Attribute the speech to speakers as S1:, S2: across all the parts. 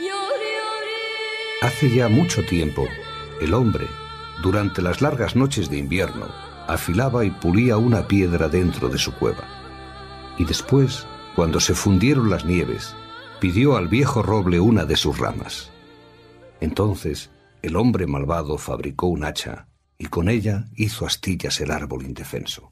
S1: Hace ya mucho tiempo, el hombre, durante las largas noches de invierno, afilaba y pulía una piedra dentro de su cueva. Y después, cuando se fundieron las nieves, pidió al viejo roble una de sus ramas. Entonces, el hombre malvado fabricó un hacha y con ella hizo astillas el árbol indefenso.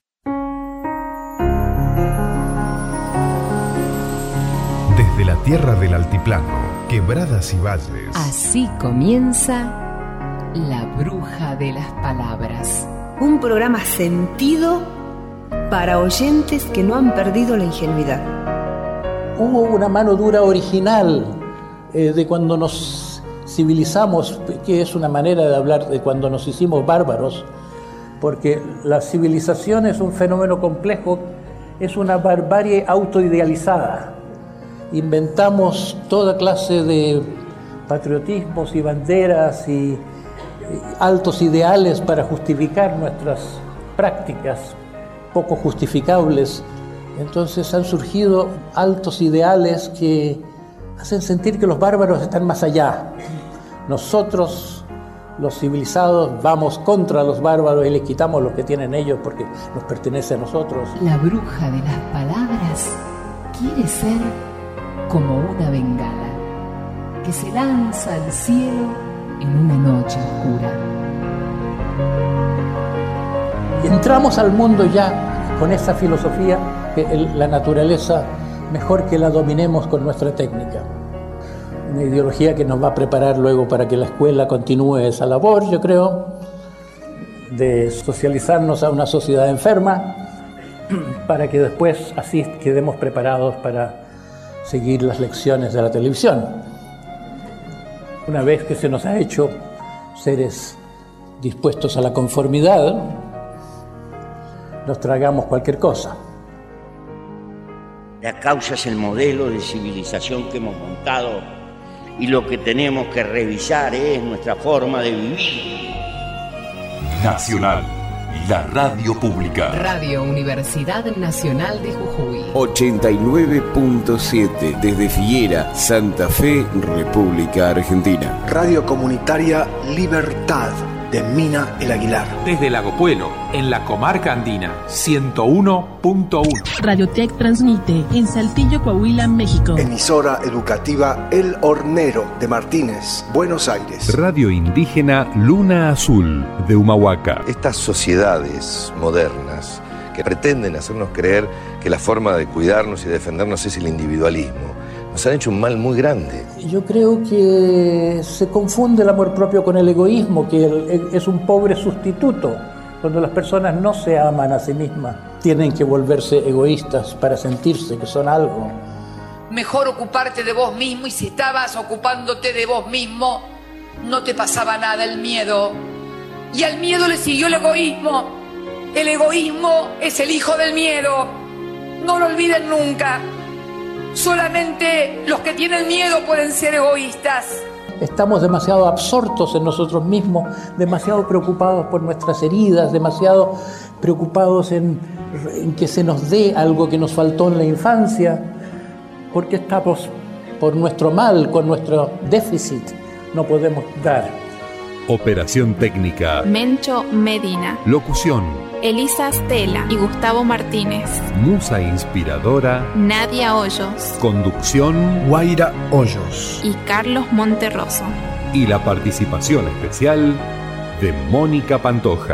S2: Desde la tierra del altiplano, quebradas y valles.
S3: Así comienza La Bruja de las Palabras.
S4: Un programa sentido para oyentes que no han perdido la ingenuidad.
S5: Hubo una mano dura original de cuando nos civilizamos, que es una manera de hablar de cuando nos hicimos bárbaros, porque la civilización es un fenómeno complejo, es una barbarie autoidealizada. Inventamos toda clase de patriotismos y banderas y altos ideales para justificar nuestras prácticas poco justificables. Entonces han surgido altos ideales que hacen sentir que los bárbaros están más allá. Nosotros, los civilizados, vamos contra los bárbaros y les quitamos lo que tienen ellos porque nos pertenece a nosotros.
S3: La bruja de las palabras quiere ser como una bengala que se lanza al cielo en una noche oscura.
S5: Y entramos al mundo ya con esa filosofía que la naturaleza mejor que la dominemos con nuestra técnica. Una ideología que nos va a preparar luego para que la escuela continúe esa labor, yo creo, de socializarnos a una sociedad enferma, para que después así quedemos preparados para seguir las lecciones de la televisión. Una vez que se nos ha hecho seres dispuestos a la conformidad, nos tragamos cualquier cosa.
S6: La causa es el modelo de civilización que hemos montado y lo que tenemos que revisar es nuestra forma de vivir.
S7: Nacional, la radio pública.
S3: Radio Universidad Nacional de Jujuy.
S8: 89.7 desde Figuera, Santa Fe, República Argentina.
S9: Radio Comunitaria Libertad de Mina El Aguilar.
S10: Desde Lago Puelo, en la comarca andina, 101.1.
S11: Radiotech transmite en Saltillo, Coahuila, México.
S9: Emisora educativa El Hornero de Martínez, Buenos Aires.
S2: Radio indígena Luna Azul de Humahuaca.
S12: Estas sociedades modernas que pretenden hacernos creer que la forma de cuidarnos y defendernos es el individualismo, nos han hecho un mal muy grande.
S5: Yo creo que se confunde el amor propio con el egoísmo, que es un pobre sustituto. Cuando las personas no se aman a sí mismas, tienen que volverse egoístas para sentirse que son algo.
S13: Mejor ocuparte de vos mismo, y si estabas ocupándote de vos mismo, no te pasaba nada el miedo. Y al miedo le siguió el egoísmo. El egoísmo es el hijo del miedo. No lo olviden nunca. Solamente los que tienen miedo pueden ser egoístas.
S5: Estamos demasiado absortos en nosotros mismos, demasiado preocupados por nuestras heridas, demasiado preocupados en que se nos dé algo que nos faltó en la infancia, porque estamos por nuestro mal, con nuestro déficit, no podemos dar.
S2: Operación técnica
S14: Mencho Medina.
S2: Locución
S14: Elisa Stella y Gustavo Martínez.
S2: Musa inspiradora
S14: Nadia Hoyos.
S2: Conducción
S9: Guaira Hoyos
S14: y Carlos Monterroso.
S2: Y la participación especial de Mónica Pantoja.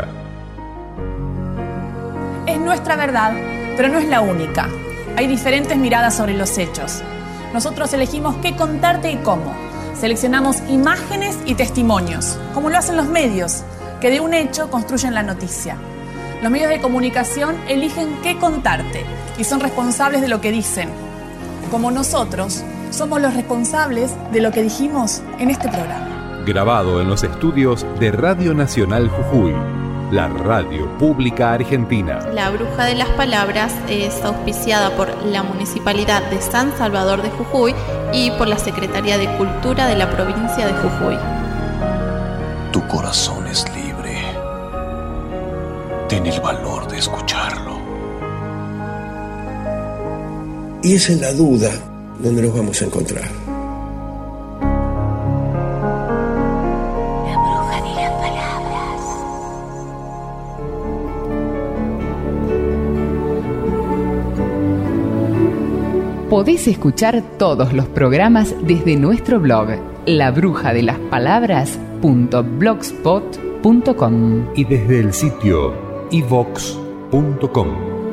S15: Es nuestra verdad, pero no es la única. Hay diferentes miradas sobre los hechos. Nosotros elegimos qué contarte y cómo. Seleccionamos imágenes y testimonios, como lo hacen los medios, que de un hecho construyen la noticia. Los medios de comunicación eligen qué contarte y son responsables de lo que dicen. Como nosotros, somos los responsables de lo que dijimos en este programa.
S2: Grabado en los estudios de Radio Nacional Jujuy, la radio pública argentina.
S14: La Bruja de las Palabras es auspiciada por la Municipalidad de San Salvador de Jujuy y por la Secretaría de Cultura de la provincia de Jujuy.
S7: Tu corazón es libre. Ten el valor de escucharlo.
S9: Y es en la duda donde nos vamos a encontrar.
S3: Podés escuchar todos los programas desde nuestro blog, labrujadelasPalabras.blogspot.com
S2: y desde el sitio ivox.com.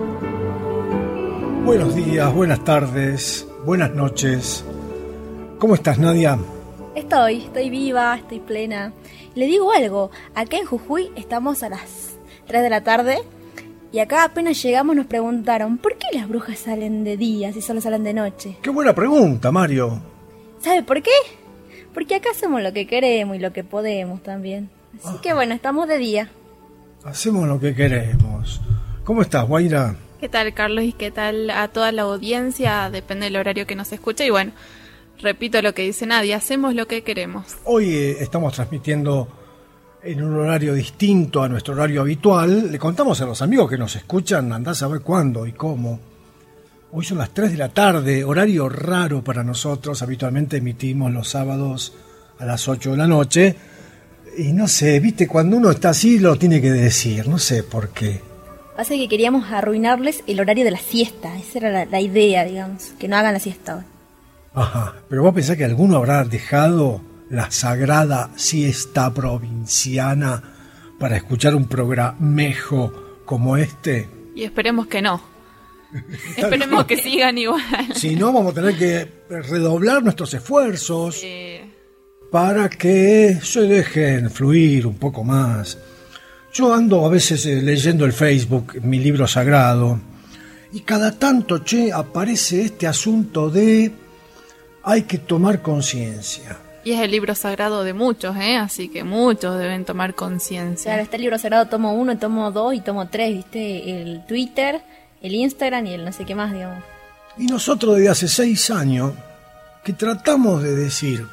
S16: Buenos días, buenas tardes, buenas noches. ¿Cómo estás, Nadia?
S17: Estoy viva, estoy plena. Le digo algo, acá en Jujuy estamos a las 3 de la tarde y acá apenas llegamos nos preguntaron ¿por qué las brujas salen de día si solo salen de noche?
S16: Qué buena pregunta, Mario.
S17: ¿Sabe por qué? Porque acá hacemos lo que queremos y lo que podemos también. Así que bueno, estamos de día.
S16: Hacemos lo que queremos. ¿Cómo estás, Guaira?
S14: ¿Qué tal, Carlos? ¿Y qué tal a toda la audiencia? Depende del horario que nos escuche. Y bueno, repito lo que dice Nadia, hacemos lo que queremos.
S16: Hoy estamos transmitiendo en un horario distinto a nuestro horario habitual. Le contamos a los amigos que nos escuchan, andá a saber cuándo y cómo. Hoy son las 3 de la tarde, horario raro para nosotros. Habitualmente emitimos los sábados a las 8 de la noche. Y no sé, viste, cuando uno está así lo tiene que decir, no sé por qué.
S17: Pasa que queríamos arruinarles el horario de la siesta. Esa era la idea, digamos, que no hagan la siesta hoy.
S16: Ajá, pero vos pensás que alguno habrá dejado la sagrada siesta provinciana para escuchar un programejo como este.
S14: Y esperemos que no. Esperemos que sigan igual.
S16: Si no, vamos a tener que redoblar nuestros esfuerzos para que se dejen fluir un poco más. Yo ando a veces leyendo el Facebook, mi libro sagrado, y cada tanto, aparece este asunto de hay que tomar conciencia.
S14: Y es el libro sagrado de muchos, así que muchos deben tomar conciencia.
S17: Claro, está el libro sagrado tomo 1, tomo 2 y tomo 3, ¿viste? El Twitter, el Instagram y el no sé qué más, digamos.
S16: Y nosotros desde hace 6 años que tratamos de decir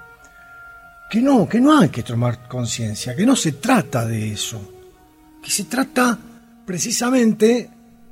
S16: que no hay que tomar conciencia, que no se trata de eso, que se trata precisamente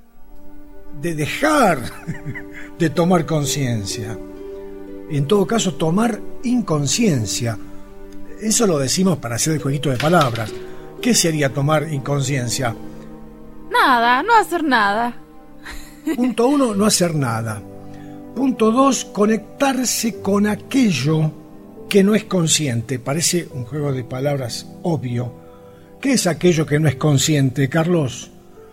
S16: de dejar de tomar conciencia. Y en todo caso, tomar inconsciencia. Eso lo decimos para hacer el jueguito de palabras. ¿Qué sería tomar inconsciencia?
S14: Nada, no hacer nada.
S16: Punto 1, no hacer nada. Punto 2, conectarse con aquello que no es consciente. Parece un juego de palabras obvio. ¿Qué es aquello que no es consciente, Carlos?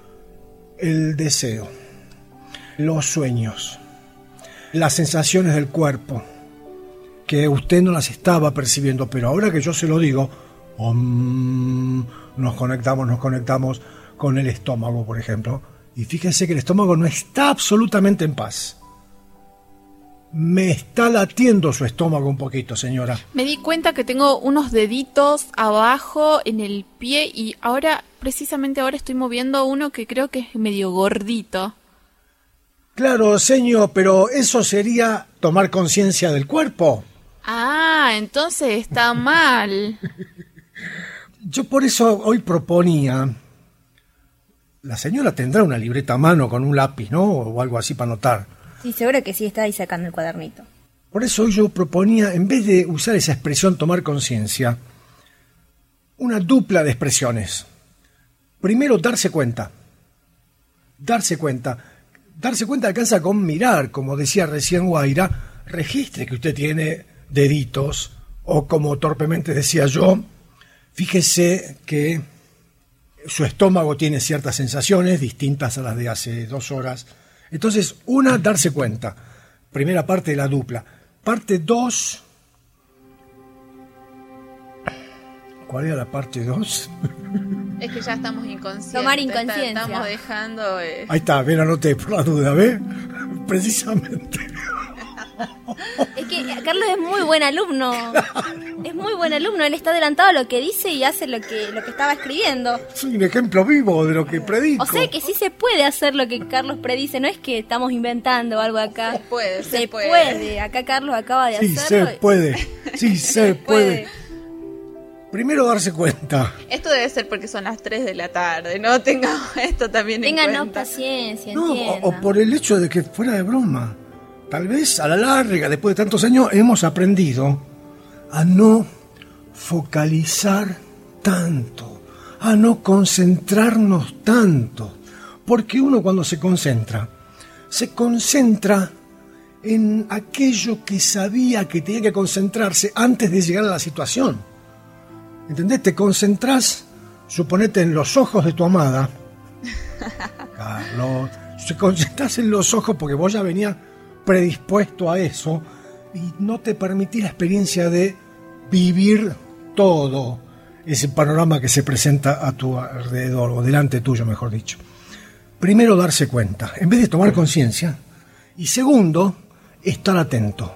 S16: El deseo, los sueños, las sensaciones del cuerpo, que usted no las estaba percibiendo, pero ahora que yo se lo digo, nos conectamos con el estómago, por ejemplo, y fíjense que el estómago no está absolutamente en paz. Me está latiendo su estómago un poquito, señora.
S14: Me di cuenta que tengo unos deditos abajo en el pie y precisamente ahora estoy moviendo uno que creo que es medio gordito.
S16: Claro, señor, pero eso sería tomar conciencia del cuerpo.
S14: Ah, entonces está mal.
S16: Yo por eso hoy proponía... La señora tendrá una libreta a mano con un lápiz, ¿no? O algo así para anotar.
S17: Sí, seguro que sí, está ahí sacando el cuadernito.
S16: Por eso hoy yo proponía, en vez de usar esa expresión tomar conciencia, una dupla de expresiones. Primero, darse cuenta. Darse cuenta alcanza con mirar, como decía recién Guaira, registre que usted tiene deditos, o como torpemente decía yo, fíjese que su estómago tiene ciertas sensaciones distintas a las de hace 2 horas. Entonces, una, darse cuenta. Primera parte de la dupla. Parte 2. ¿Cuál era la parte 2?
S14: Es que ya estamos inconscientes.
S17: Tomar inconsciencia.
S14: Estamos dejando...
S16: Ahí está, bien, anoté por la duda, ¿ves? Precisamente.
S17: Es que Carlos es muy buen alumno. Es muy buen alumno. Él está adelantado a lo que dice y hace lo que estaba escribiendo.
S16: Soy un ejemplo vivo de lo que predico.
S17: O sea que sí se puede hacer lo que Carlos predice. No es que estamos inventando algo acá. Se puede. Acá Carlos acaba de hacerlo.
S16: Sí se puede. Primero darse cuenta.
S14: Esto debe ser porque son las 3 de la tarde. No tengamos esto también en cuenta.
S17: Ténganos paciencia,
S16: no,
S17: entiendan.
S16: o por el hecho de que fuera de broma. Tal vez a la larga, después de tantos años, hemos aprendido a no focalizar tanto, a no concentrarnos tanto. Porque uno cuando se concentra en aquello que sabía que tenía que concentrarse antes de llegar a la situación. ¿Entendés? Te concentrás, suponete, en los ojos de tu amada. Carlos, te concentrás en los ojos porque vos ya venías predispuesto a eso y no te permitís la experiencia de vivir todo ese panorama que se presenta a tu alrededor, o delante tuyo, mejor dicho. Primero, darse cuenta, en vez de tomar conciencia. Y segundo, estar atento.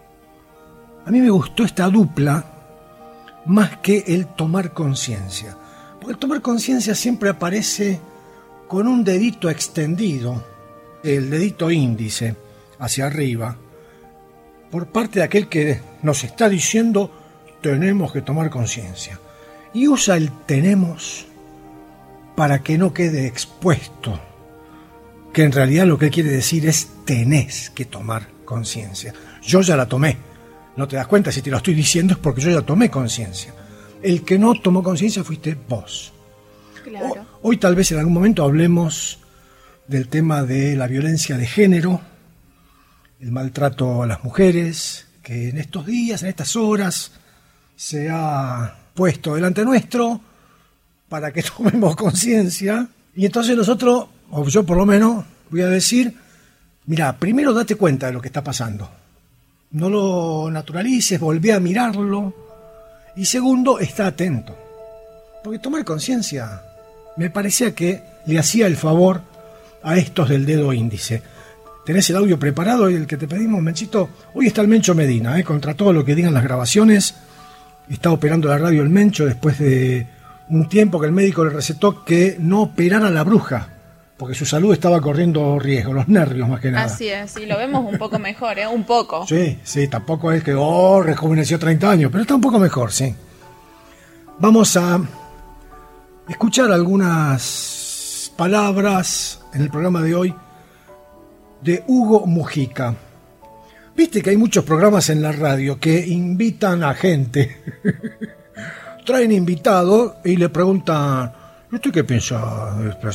S16: A mí me gustó esta dupla más que el tomar conciencia. Porque el tomar conciencia siempre aparece con un dedito extendido, el dedito índice hacia arriba, por parte de aquel que nos está diciendo tenemos que tomar conciencia. Y usa el tenemos para que no quede expuesto, que en realidad lo que él quiere decir es tenés que tomar conciencia. Yo ya la tomé. No te das cuenta, si te lo estoy diciendo es porque yo ya tomé conciencia. El que no tomó conciencia fuiste vos.
S14: Claro.
S16: Hoy tal vez en algún momento hablemos del tema de la violencia de género, el maltrato a las mujeres, que en estos días, en estas horas, se ha puesto delante nuestro para que tomemos conciencia. Y entonces nosotros, o yo por lo menos, voy a decir, mira, primero date cuenta de lo que está pasando. No lo naturalices, volvé a mirarlo. Y segundo, está atento. Porque tomar conciencia me parecía que le hacía el favor a estos del dedo índice. ¿Tenés el audio preparado? Y el que te pedimos, Menchito. Hoy está el Mencho Medina, contra todo lo que digan las grabaciones. Está operando la radio el Mencho después de un tiempo que el médico le recetó que no operara a la bruja, porque su salud estaba corriendo riesgo, los nervios más que nada.
S14: Así es, y lo vemos un poco mejor, un poco.
S16: Sí, tampoco es que rejuveneció 30 años, pero está un poco mejor, sí. Vamos a escuchar algunas palabras en el programa de hoy de Hugo Mujica. Viste que hay muchos programas en la radio que invitan a gente. Traen invitado y le preguntan, ¿usted qué piensa?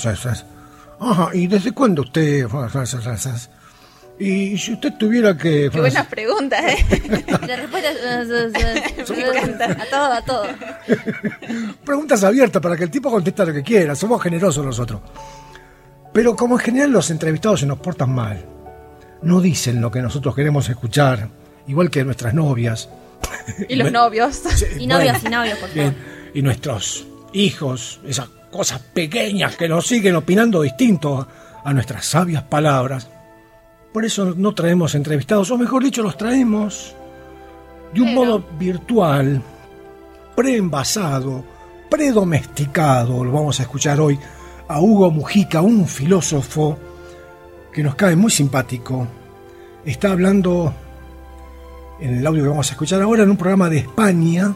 S16: Ajá, ¿y desde cuándo usted? Y si usted tuviera que...
S14: Qué buenas preguntas,
S17: La respuesta a todo.
S16: Preguntas abiertas para que el tipo conteste lo que quiera. Somos generosos nosotros. Pero como en general los entrevistados se nos portan mal, no dicen lo que nosotros queremos escuchar, igual que nuestras novias.
S14: Y los novios.
S16: Sí,
S17: y novios, por favor.
S16: Y nuestros hijos, esas cosas pequeñas que nos siguen opinando distinto a nuestras sabias palabras. Por eso no traemos entrevistados, o mejor dicho, los traemos de un modo virtual, preenvasado, predomesticado. Lo vamos a escuchar hoy a Hugo Mujica, un filósofo que nos cae muy simpático. Está hablando en el audio que vamos a escuchar ahora en un programa de España.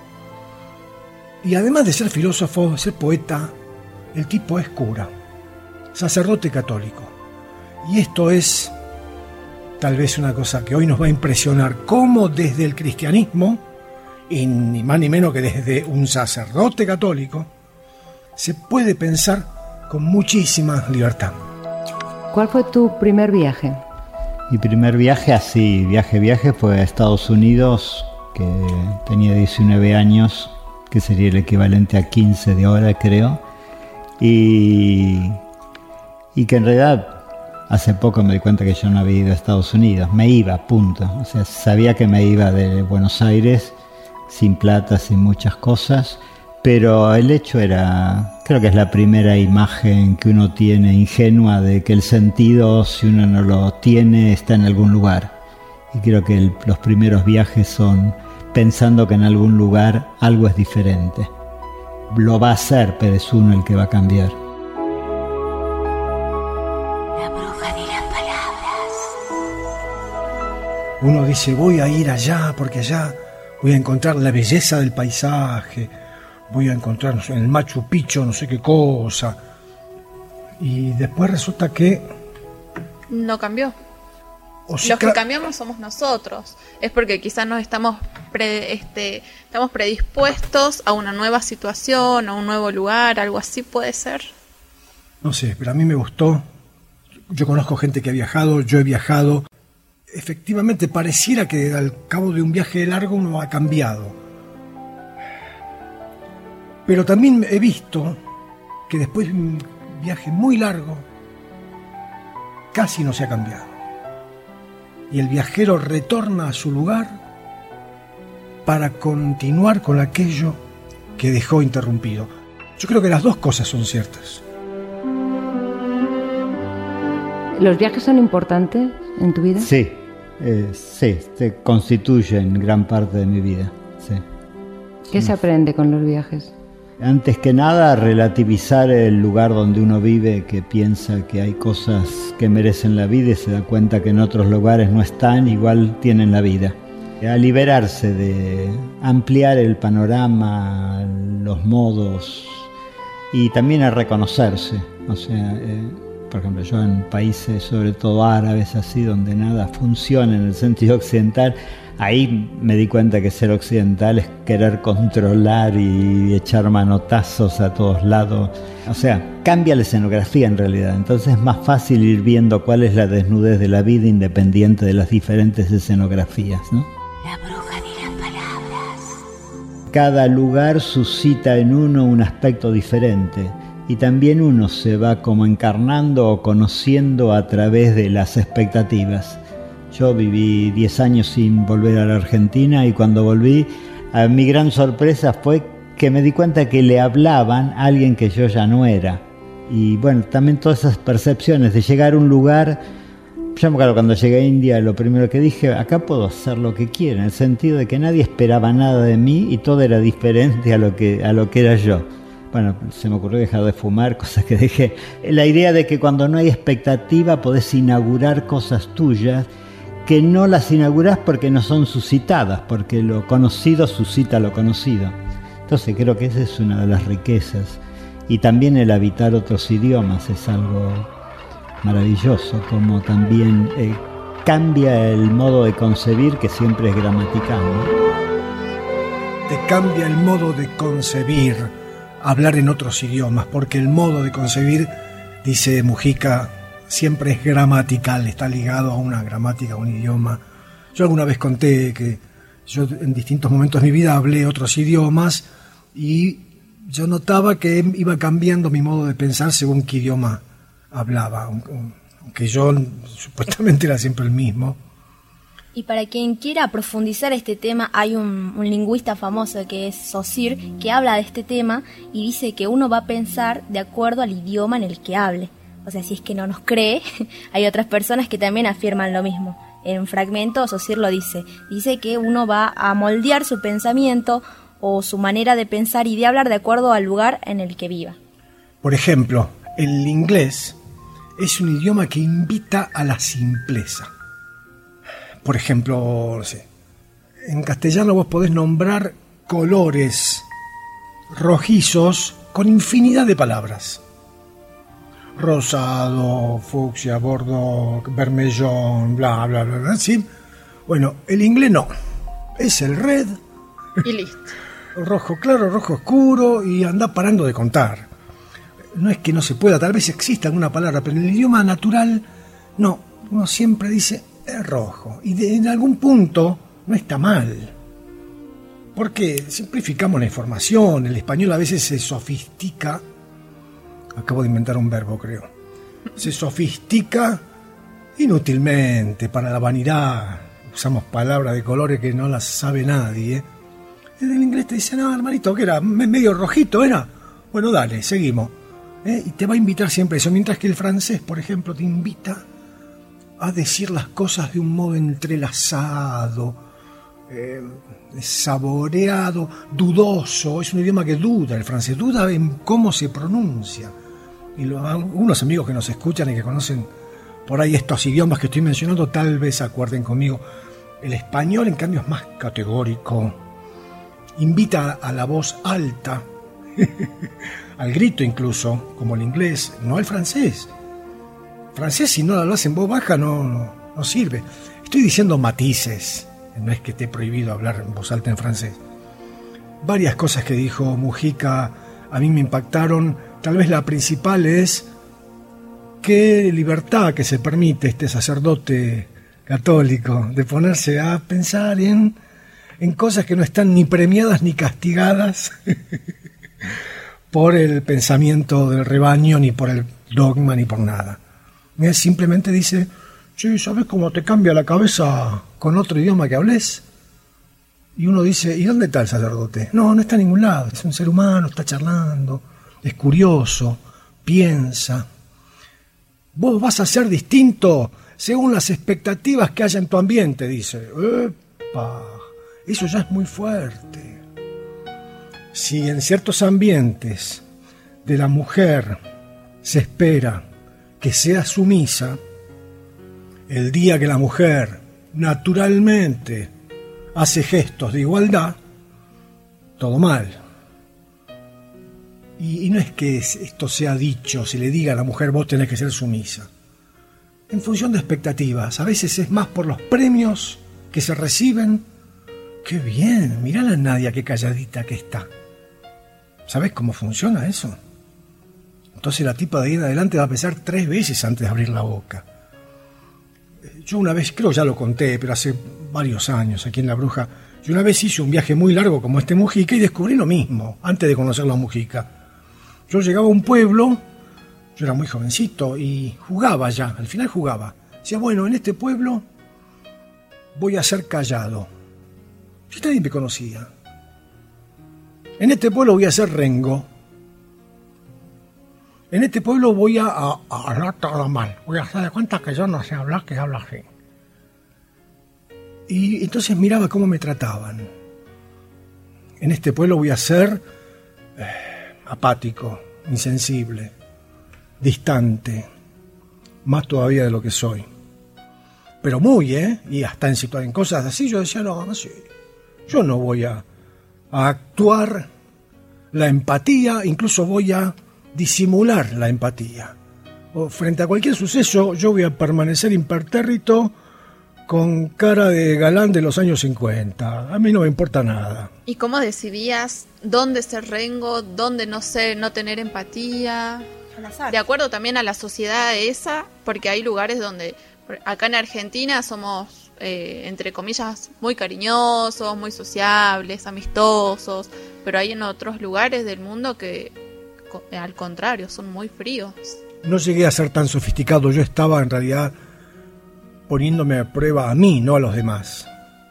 S16: Y además de ser filósofo, de ser poeta, el tipo es cura, sacerdote católico. Y esto es tal vez una cosa que hoy nos va a impresionar, cómo desde el cristianismo, y ni más ni menos que desde un sacerdote católico, se puede pensar con muchísima libertad.
S18: ¿Cuál fue tu primer viaje?
S19: Mi primer viaje, así, viaje, fue a Estados Unidos, que tenía 19 años, que sería el equivalente a 15 de ahora, creo. Y que en realidad hace poco me di cuenta que yo no había ido a Estados Unidos. Me iba, punto. O sea, sabía que me iba de Buenos Aires, sin plata, sin muchas cosas. Pero el hecho era, creo que es la primera imagen que uno tiene ingenua de que el sentido, si uno no lo tiene, está en algún lugar. Y creo que los primeros viajes son pensando que en algún lugar algo es diferente. Lo va a hacer, pero es uno el que va a cambiar.
S17: La bruja de las palabras.
S16: Uno dice, voy a ir allá porque allá voy a encontrar la belleza del paisaje, voy a encontrar en el Machu Picchu no sé qué cosa, y después resulta que
S14: no cambió. Los que cambiamos somos nosotros. Es porque quizás nos estamos predispuestos a una nueva situación, a un nuevo lugar, algo así puede ser.
S16: No sé, pero a mí me gustó. Yo conozco gente que ha viajado, yo he viajado. efectivamente pareciera que al cabo de un viaje largo uno ha cambiado. Pero también he visto que después de un viaje muy largo casi no se ha cambiado. Y el viajero retorna a su lugar para continuar con aquello que dejó interrumpido. Yo creo que las dos cosas son ciertas.
S18: ¿Los viajes son importantes en tu vida?
S19: Sí, se constituyen gran parte de mi vida. Sí.
S18: ¿Qué se aprende con los viajes?
S19: Antes que nada, relativizar el lugar donde uno vive, que piensa que hay cosas que merecen la vida y se da cuenta que en otros lugares no están, igual tienen la vida. A liberarse de ampliar el panorama, los modos, y también a reconocerse. O sea, por ejemplo, yo en países, sobre todo árabes, así, donde nada funciona en el sentido occidental, ahí me di cuenta que ser occidental es querer controlar y echar manotazos a todos lados. O sea, cambia la escenografía en realidad. Entonces es más fácil ir viendo cuál es la desnudez de la vida independiente de las diferentes escenografías, ¿no?
S3: La bruja de las palabras.
S19: Cada lugar suscita en uno un aspecto diferente. Y también uno se va como encarnando o conociendo a través de las expectativas. Yo viví 10 años sin volver a la Argentina y cuando volví, a mi gran sorpresa fue que me di cuenta que le hablaban a alguien que yo ya no era. Y bueno, también todas esas percepciones de llegar a un lugar. Yo me acuerdo cuando llegué a India, lo primero que dije, acá puedo hacer lo que quiera, en el sentido de que nadie esperaba nada de mí y todo era diferente a lo que era yo. Bueno, se me ocurrió dejar de fumar, cosas que dejé. La idea de que cuando no hay expectativa podés inaugurar cosas tuyas que no las inaugurás porque no son suscitadas, porque lo conocido suscita lo conocido. Entonces creo que esa es una de las riquezas. Y también el habitar otros idiomas es algo maravilloso, como también cambia el modo de concebir, que siempre es gramatical, ¿no?
S16: Te cambia el modo de concebir hablar en otros idiomas, porque el modo de concebir, dice Mujica, siempre es gramatical, está ligado a una gramática, a un idioma. Yo alguna vez conté que yo en distintos momentos de mi vida hablé otros idiomas y yo notaba que iba cambiando mi modo de pensar según qué idioma hablaba, aunque yo supuestamente era siempre el mismo.
S17: Y para quien quiera profundizar este tema, hay un lingüista famoso que es Saussure, que habla de este tema y dice que uno va a pensar de acuerdo al idioma en el que hable. O sea, si es que no nos cree, hay otras personas que también afirman lo mismo. En un fragmento Saussure lo dice que uno va a moldear su pensamiento o su manera de pensar y de hablar de acuerdo al lugar en el que viva.
S16: Por ejemplo, el inglés es un idioma que invita a la simpleza. Por ejemplo, no sé, en castellano vos podés nombrar colores rojizos con infinidad de palabras. Rosado, fucsia, bordo, vermellón, bla, bla, bla, bla, ¿sí? Bueno, el inglés no. Es el red.
S14: Y listo.
S16: Rojo claro, rojo oscuro y anda parando de contar. No es que no se pueda, tal vez exista alguna palabra, pero en el idioma natural, no. Uno siempre dice, es rojo. Y en algún punto no está mal. Porque simplificamos la información. El español a veces se sofistica. Acabo de inventar un verbo, creo. Se sofistica inútilmente para la vanidad. Usamos palabras de colores que no las sabe nadie. En el inglés te dicen, no, hermanito, ¿qué era? Medio rojito, ¿era? Bueno, dale, seguimos. Y te va a invitar siempre eso. Mientras que el francés, por ejemplo, te invita a decir las cosas de un modo entrelazado, saboreado, dudoso. Es un idioma que duda, el francés duda en cómo se pronuncia. Y algunos amigos que nos escuchan y que conocen por ahí estos idiomas que estoy mencionando tal vez acuerden conmigo. El español, en cambio, es más categórico, invita a la voz alta, al grito incluso, como el inglés, no el francés. Francés, si no lo hablas en voz baja, no sirve. Estoy diciendo matices, no es que esté prohibido hablar en voz alta en francés. Varias cosas que dijo Mujica a mí me impactaron. Tal vez la principal es qué libertad que se permite este sacerdote católico, de ponerse a pensar en cosas que no están ni premiadas ni castigadas por el pensamiento del rebaño, ni por el dogma, ni por nada. Él simplemente dice, sí, ¿sabes cómo te cambia la cabeza con otro idioma que hables? Y uno dice, ¿y dónde está el sacerdote? No está en ningún lado, es un ser humano, está charlando, es curioso, piensa. Vos vas a ser distinto según las expectativas que haya en tu ambiente, dice. ¡Epa! Eso ya es muy fuerte. Si en ciertos ambientes de la mujer se espera que sea sumisa, el día que la mujer naturalmente hace gestos de igualdad, todo mal. Y no es que esto sea dicho, se le diga a la mujer, vos tenés que ser sumisa. En función de expectativas, a veces es más por los premios que se reciben. ¡Qué bien! Mirá la Nadia, qué calladita que está. ¿Sabés cómo funciona eso? Entonces la tipa de ahí en adelante va a pensar 3 veces antes de abrir la boca. Yo una vez, creo ya lo conté, pero hace varios años aquí en La Bruja, yo una vez hice un viaje muy largo como este Mujica y descubrí lo mismo, antes de conocerlo a Mujica. Yo llegaba a un pueblo, yo era muy jovencito y jugaba ya, al final jugaba. Decía, bueno, en este pueblo voy a ser callado. Si nadie me conocía. En este pueblo voy a ser rengo. En este pueblo voy a hablar todo mal. Voy a hacer de cuenta que yo no sé hablar, que hablo así. Y entonces miraba cómo me trataban. En este pueblo voy a ser apático, insensible, distante, más todavía de lo que soy. Pero muy, y hasta en cosas así yo decía, no, así. Yo no voy a actuar la empatía, incluso voy a disimular la empatía. O frente a cualquier suceso, yo voy a permanecer impertérrito con cara de galán de los años 50. A mí no me importa nada.
S14: ¿Y cómo decidías dónde ser rengo, dónde no tener empatía?
S17: Al azar.
S14: De acuerdo también a la sociedad esa, porque hay lugares donde, acá en Argentina somos, entre comillas, muy cariñosos, muy sociables, amistosos, pero hay en otros lugares del mundo que, al contrario, son muy fríos.
S16: No llegué a ser tan sofisticado, yo estaba en realidad poniéndome a prueba a mí, no a los demás,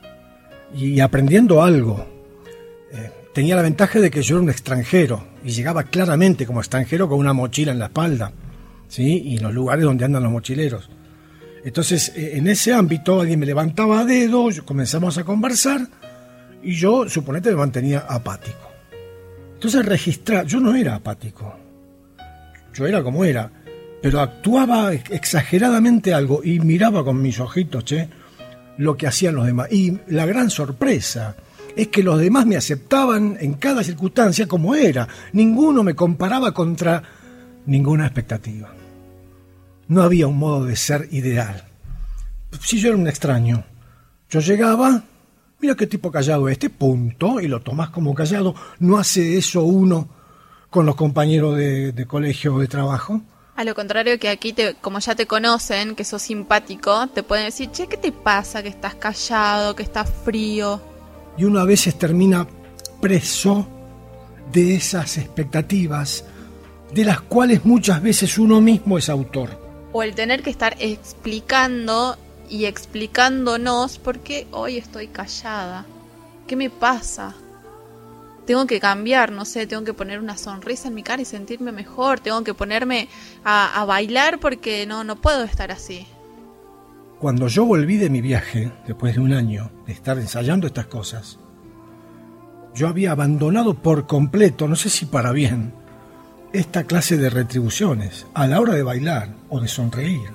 S16: y aprendiendo algo. Tenía la ventaja de que yo era un extranjero y llegaba claramente como extranjero con una mochila en la espalda, ¿sí? Y en los lugares donde andan los mochileros. Entonces, en ese ámbito, alguien me levantaba a dedo, comenzamos a conversar y yo, suponete, me mantenía apático. Entonces, yo no era apático, yo era como era, pero actuaba exageradamente algo y miraba con mis ojitos, lo que hacían los demás. Y la gran sorpresa es que los demás me aceptaban en cada circunstancia como era. Ninguno me comparaba contra ninguna expectativa. No había un modo de ser ideal. Si yo era un extraño, yo llegaba, mira qué tipo callado este, punto, y lo tomás como callado. No hace eso uno con los compañeros de colegio o de trabajo.
S14: A lo contrario que aquí, como ya te conocen, que sos simpático, te pueden decir, che, ¿qué te pasa? Que estás callado, que estás frío.
S16: Y uno a veces termina preso de esas expectativas, de las cuales muchas veces uno mismo es autor.
S14: O el tener que estar explicando y explicándonos por qué hoy estoy callada. ¿Qué me pasa? Tengo que cambiar, no sé, tengo que poner una sonrisa en mi cara y sentirme mejor. Tengo que ponerme a bailar porque no puedo estar así.
S16: Cuando yo volví de mi viaje, después de un año de estar ensayando estas cosas, yo había abandonado por completo, no sé si para bien, esta clase de retribuciones a la hora de bailar o de sonreír.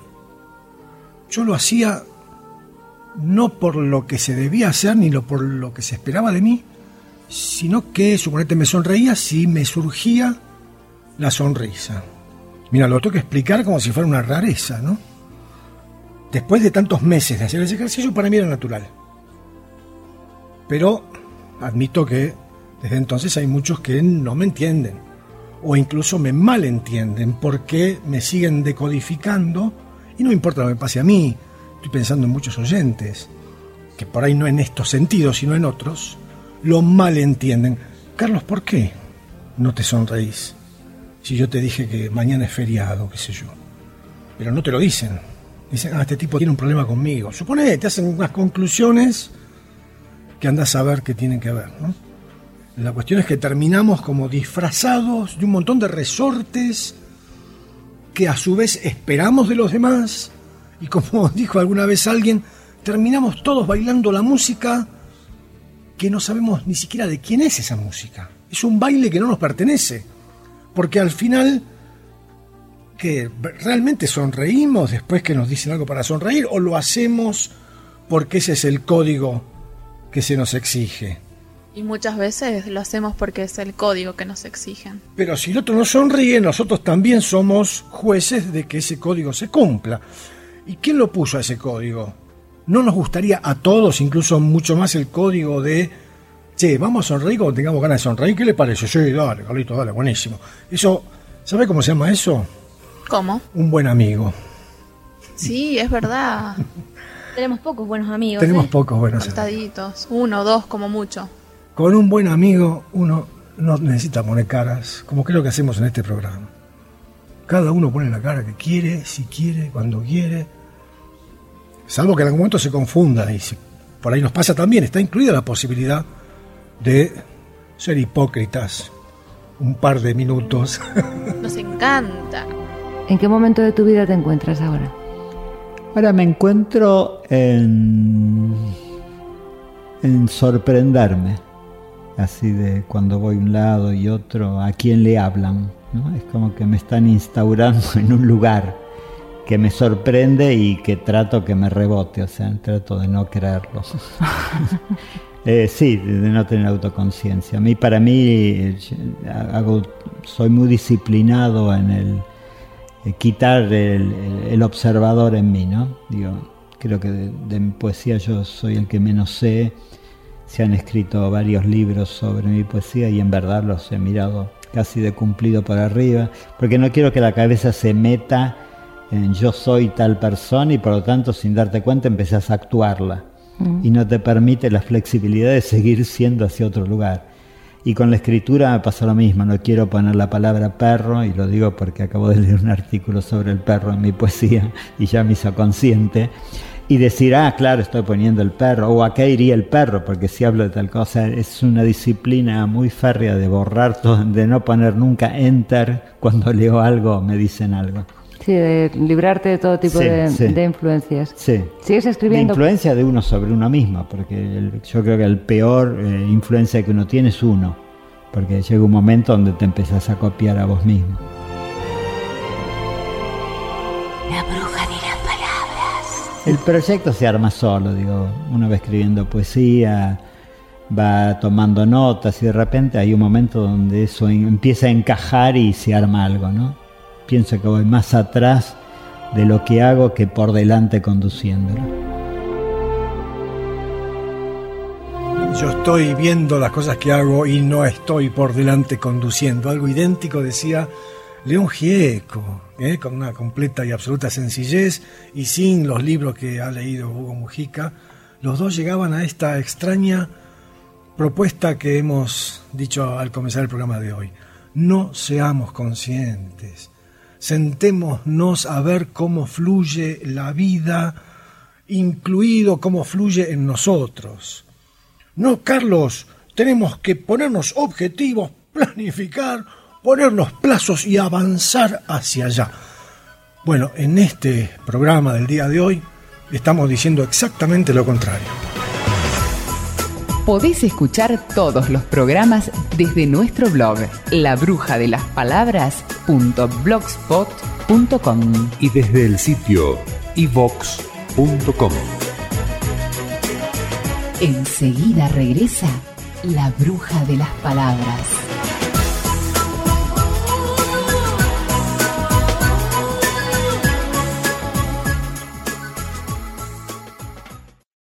S16: Yo lo hacía no por lo que se debía hacer ni por lo que se esperaba de mí, sino que, suponete, me sonreía si me surgía la sonrisa. Mira, lo tengo que explicar como si fuera una rareza, ¿no? Después de tantos meses de hacer ese ejercicio, para mí era natural. Pero admito que desde entonces hay muchos que no me entienden, o incluso me malentienden, porque me siguen decodificando, y no importa lo que me pase a mí, estoy pensando en muchos oyentes, que por ahí no en estos sentidos, sino en otros, lo malentienden. Carlos, ¿por qué no te sonreís? Si yo te dije que mañana es feriado, qué sé yo. Pero no te lo dicen. Dicen, este tipo tiene un problema conmigo. Supone, te hacen unas conclusiones que andás a ver qué tienen que ver, ¿no? La cuestión es que terminamos como disfrazados de un montón de resortes que a su vez esperamos de los demás, y como dijo alguna vez alguien, terminamos todos bailando la música que no sabemos ni siquiera de quién es esa música. Es un baile que no nos pertenece, porque al final, ¿qué? ¿Realmente sonreímos después que nos dicen algo para sonreír, o lo hacemos porque ese es el código que se nos exige?
S14: Y muchas veces lo hacemos porque es el código que nos exigen.
S16: Pero si el otro nos sonríe, nosotros también somos jueces de que ese código se cumpla. ¿Y quién lo puso a ese código? ¿No nos gustaría a todos, incluso mucho más, el código de, che, vamos a sonreír cuando tengamos ganas de sonreír? ¿Qué le parece? Sí, dale, Carlito, dale, buenísimo. Eso, ¿sabe cómo se llama eso?
S14: ¿Cómo?
S16: Un buen amigo.
S14: Sí, es verdad.
S17: Tenemos pocos buenos amigos.
S16: Tenemos pocos buenos amigos.
S14: Contaditos, 1 o 2 como mucho.
S16: Con un buen amigo uno no necesita poner caras, como creo que hacemos en este programa. Cada uno pone la cara que quiere, si quiere, cuando quiere. Salvo que en algún momento se confunda, y por ahí nos pasa también, está incluida la posibilidad de ser hipócritas un par de minutos.
S14: Nos encanta.
S18: ¿En qué momento de tu vida te encuentras ahora?
S19: Ahora me encuentro en sorprenderme, así de cuando voy a un lado y otro, a quién le hablan, ¿no? Es como que me están instaurando en un lugar que me sorprende y que trato que me rebote, o sea, trato de no creerlo. Sí, de no tener autoconciencia. Para mí, soy muy disciplinado en el quitar el observador en mí, ¿no? Creo que de mi poesía yo soy el que menos sé. Se han escrito varios libros sobre mi poesía y en verdad los he mirado casi de cumplido por arriba, porque no quiero que la cabeza se meta en yo soy tal persona y por lo tanto sin darte cuenta empezás a actuarla y no te permite la flexibilidad de seguir siendo hacia otro lugar. Y con la escritura me pasa lo mismo, no quiero poner la palabra perro, y lo digo porque acabo de leer un artículo sobre el perro en mi poesía y ya me hizo consciente, y decir, claro, estoy poniendo el perro, o acá iría el perro, porque si hablo de tal cosa. Es una disciplina muy férrea de borrar todo, de no poner nunca enter cuando leo algo, me dicen algo.
S18: Sí, de librarte de todo tipo de influencias.
S19: Sí.
S18: ¿Sigues escribiendo?
S19: De influencia de uno sobre uno mismo, porque yo creo que el peor influencia que uno tiene es uno, porque llega un momento donde te empezás a copiar a vos mismo.
S3: La bruja de las palabras.
S19: El proyecto se arma solo, uno va escribiendo poesía, va tomando notas y de repente hay un momento donde eso empieza a encajar y se arma algo, ¿no? Pienso que voy más atrás de lo que hago que por delante conduciéndolo.
S16: Yo estoy viendo las cosas que hago y no estoy por delante conduciendo. Algo idéntico decía León Gieco, con una completa y absoluta sencillez y sin los libros que ha leído Hugo Mujica. Los dos llegaban a esta extraña propuesta que hemos dicho al comenzar el programa de hoy. No seamos conscientes. Sentémonos a ver cómo fluye la vida, incluido cómo fluye en nosotros. No, Carlos, tenemos que ponernos objetivos, planificar, ponernos plazos y avanzar hacia allá. Bueno, en este programa del día de hoy estamos diciendo exactamente lo contrario.
S3: Podés escuchar todos los programas desde nuestro blog labrujadelasPalabras.blogspot.com
S2: y desde el sitio iVox.com.
S3: Enseguida regresa La Bruja de las Palabras.